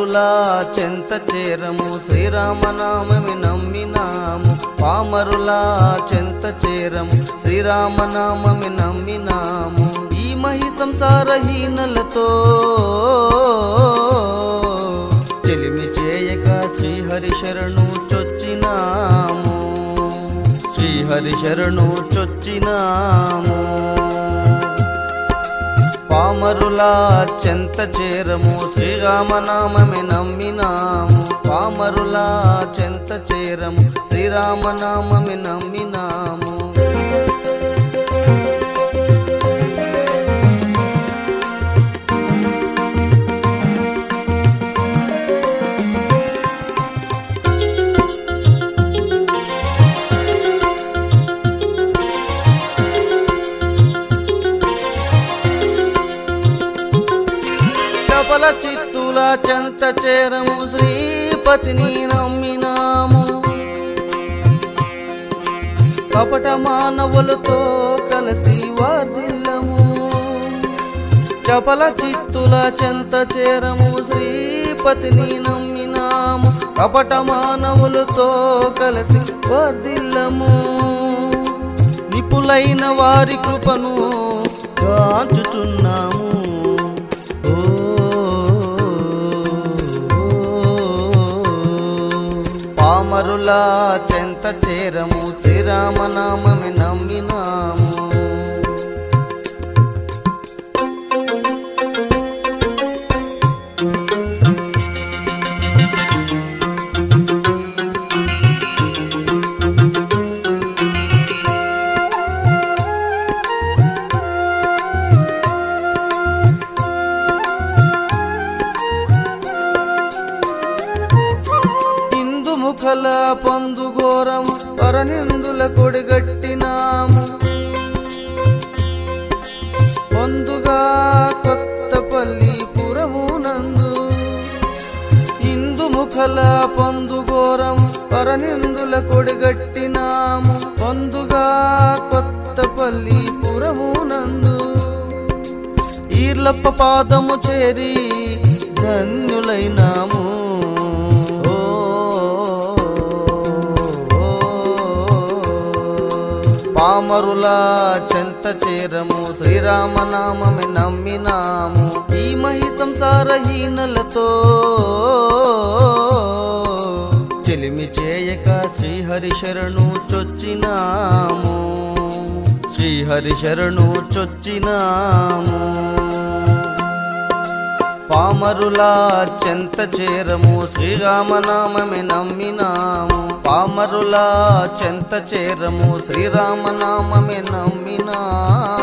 పామరులా చెంత చేరము శ్రీరామనామమి నమ్మినాము పామరులా చెంత చేరము శ్రీరామనామమి నమ్మినాము ఈ మహి సంసారహీనలతో చెలిమి చేయక శ్రీహరి శరణు చొచ్చినాము శ్రీహరి శరణు చొచ్చినాము పామరులా చెంత చేరము శ్రీరామనామమి నమ్మినాము పామరులా చెంత చేరము శ్రీరామనామమి నమ్మినాము చపల చిత్తుల చెంత చేరము శ్రీపతిని నమ్మినాము కపట మానవులతో కలిసి వర్ధిల్లము చపల చిత్తుల చెంత చేరము శ్రీపతిని నమ్మినాము కపట మానవులతో కలిసి వర్ధిల్లము నిపులైన వారి కృపను కాంచుచున్నాము పామరులా చెంత చేరము శ్రీరామనామమి నమ్మినాము ముఖల పొందుఘోరము పరనిందుల కొడిగట్టినాము పొందుగా కొత్తపల్లి పురమునందు ఇందు ముఖల పొందుఘోరము పరనిందుల కొడిగట్టినాము పొందుగా కొత్తపల్లి పురమునందు ఈర్లప్ప పాదము చేరి ధన్యులైనాము పామరులా చెంత చేరము శ్రీరామనామమి నమ్మినాము ఈ మహి సంసారహీనలతో చెలిమి చేయక శ్రీహరి శరణు చొచ్చినాము శ్రీహరి శరణు చొచ్చినాము పామరులా చెంత చేరము శ్రీరామనామమి నమ్మినాము పామరులా చెంత చేరము శ్రీరామనామమి నమ్మినాము